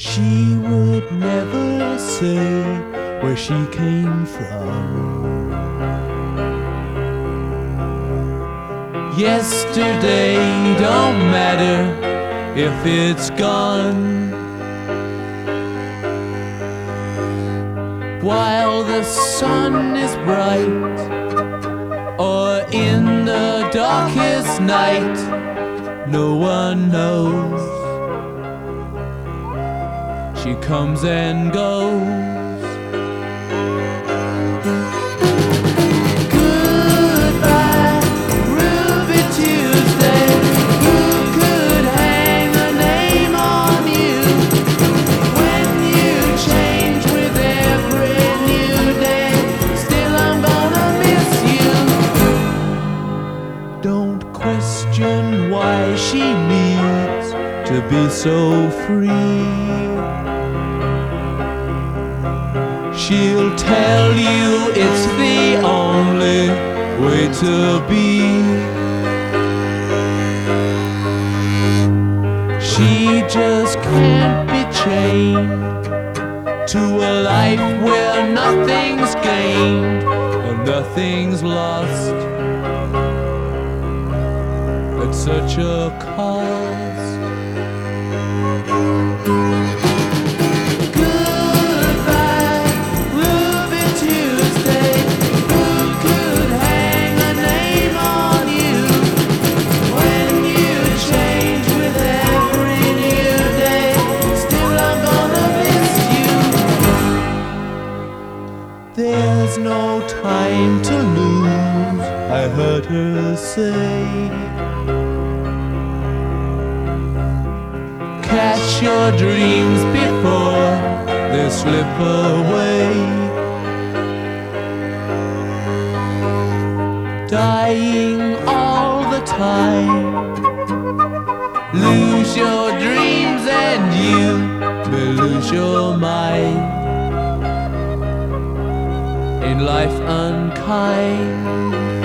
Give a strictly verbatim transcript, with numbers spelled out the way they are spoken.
She would never say where she came from. Yesterday don't matter if it's gone. While the sun is bright, or in the darkest night, no one knows. She comes and goes. Goodbye, Ruby Tuesday. Who could hang a name on you when you change with every new day? Still I'm gonna miss you. Don't question why she needs to be so free. She'll tell you it's the only way to be. She just can't be chained to a life where nothing's gained and nothing's lost at such a cost. There's no time to lose, I heard her say. Catch your dreams before they slip away. Dying all the time. Lose your dreams and you will lose your mind. In life unkind.